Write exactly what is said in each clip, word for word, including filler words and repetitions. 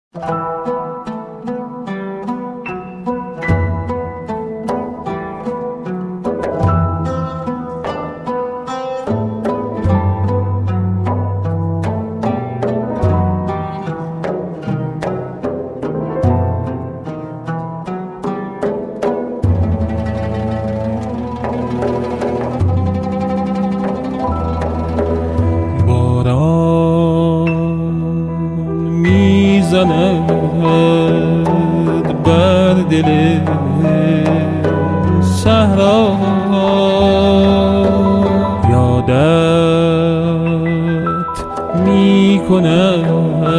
میزند بر دل صحرا، یادت میکند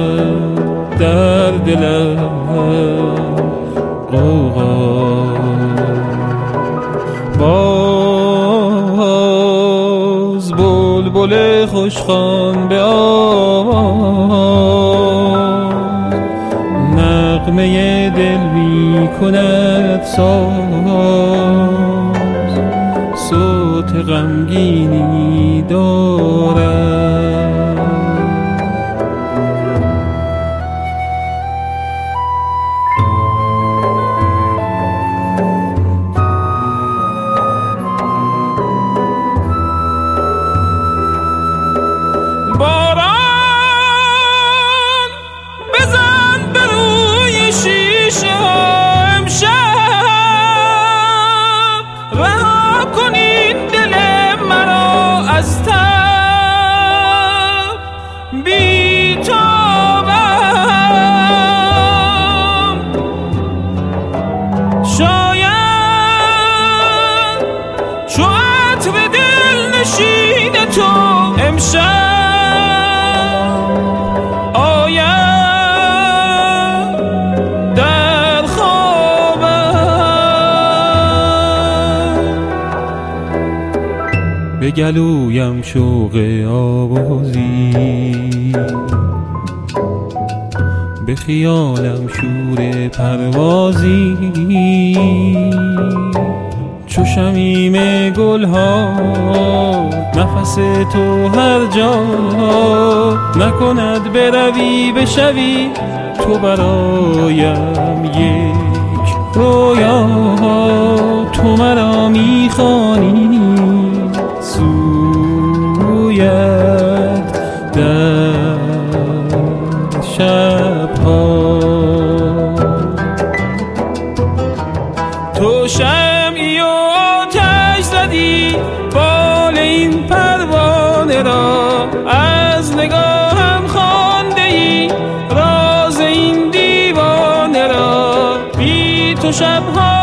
در دلم غوغا. باز بلبل خوشخوان به آواز نغمه دل می کند ساز، صوت غمگینی دارد. باران بزن به روی شیشه امشب، رها کن این دل مرا از تب. بی تابم شاید چو عطر دل نشین تو امشب به گلویم شوق آوازی، به خیالم شور پروازی. چو شمیم گلها نفس تو هر جا، نکند بروی بشوی تو برایم یک رویا. تو مرا میخوانی سویت در شبها، تو شمعی و آتش زدی بال این پروانه را، از نگاهم خوانده ای راز این دیوانه را. بی تو شبها